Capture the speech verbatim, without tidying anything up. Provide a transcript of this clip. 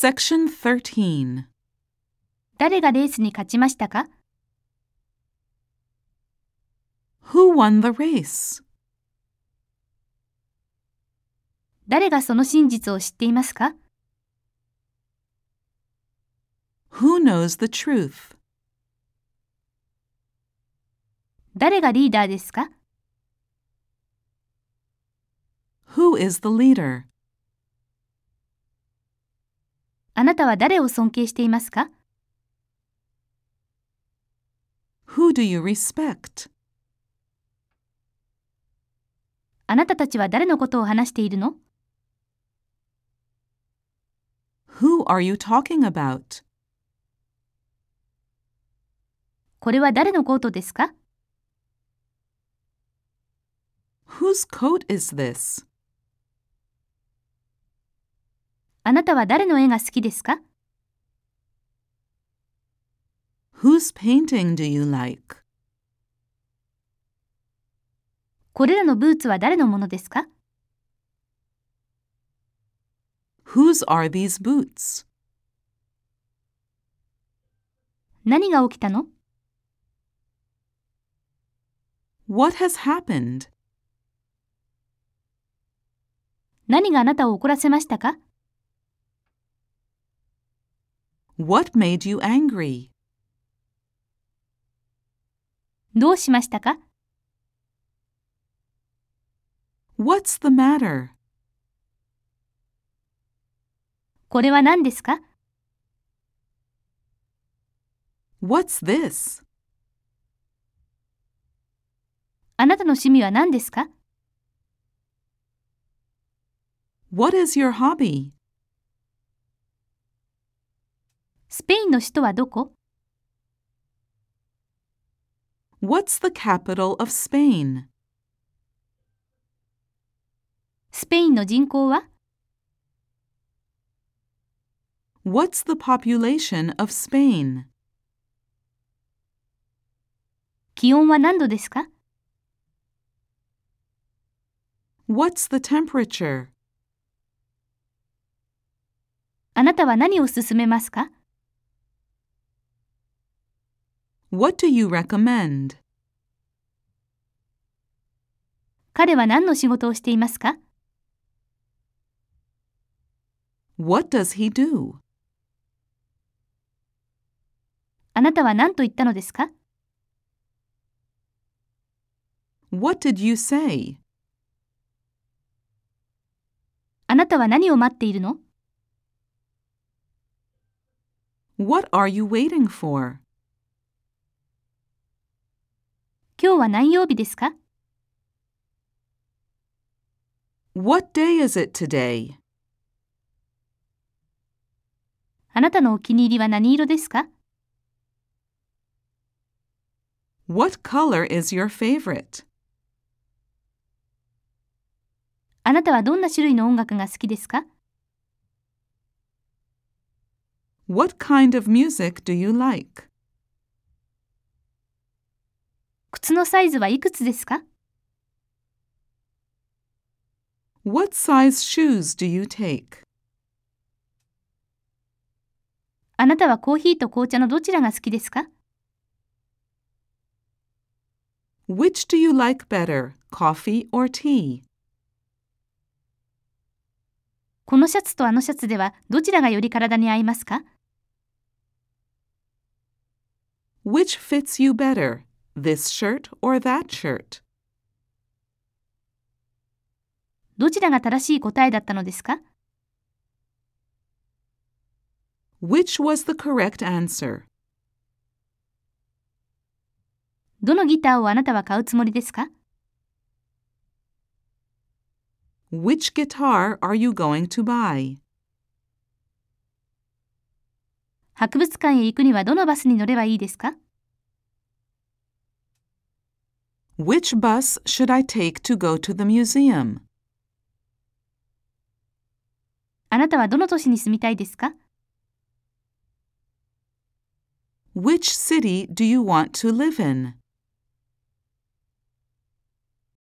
Section thirteen. 誰がレースに勝ちましたか？ Who won the race? 誰がその真実を知っていますか？ Who knows the truth? 誰がリーダーですか？ Who is the leader? あなたは誰を尊敬していますか？ Who do you respect? あなたたちは誰のことを話しているの？ Who are you talking about? これは誰のコートですか？ Whose coat is this? あなたは誰の絵が好きですか？ Whose painting do you like? これらのブーツは誰のものですか？ Whose are these boots? 何が起きたの？ What has happened? 何があなたを怒らせましたか？ What made you angry? どうしましたか？ What's the matter? これは何ですか？ What's this? あなたの趣味は何ですか？ What is your hobby? スペインの首都はどこ？ What's the capital of Spain? スペインの人口は？ What's the population of Spain? 気温は何度ですか？ What's the temperature? あなたは何を勧めますか？ What do you recommend? 彼は何の仕事をしていますか？ What does he do? あなたは何と言ったのですか？ What did you say? あなたは何を待っているの？ What are you waiting for? 今日は何曜日ですか？ What day is it today? あなたのお気に入りは何色ですか？ What color is your favorite? あなたはどんな種類の音楽が好きですか？ What kind of music do you like? 靴のサイズはいくつですか？ What size shoes do you take? あなたはコーヒーと紅茶のどちらが好きですか？ Which do you like better, coffee or tea? このシャツとあのシャツではどちらがより体に合いますか？ Which fits you better, this shirt or that shirt? どちらが正しい答えだったのですか？ Which was the correct answer? どのギターをあなたは買うつもりですか？ Which guitar are you going to buy? 博物館へ行くにはどのバスに乗ればいいですか？ Which bus should I take to go to the museum? あなたはどの都市に住みたいですか？ Which city do you want to live in?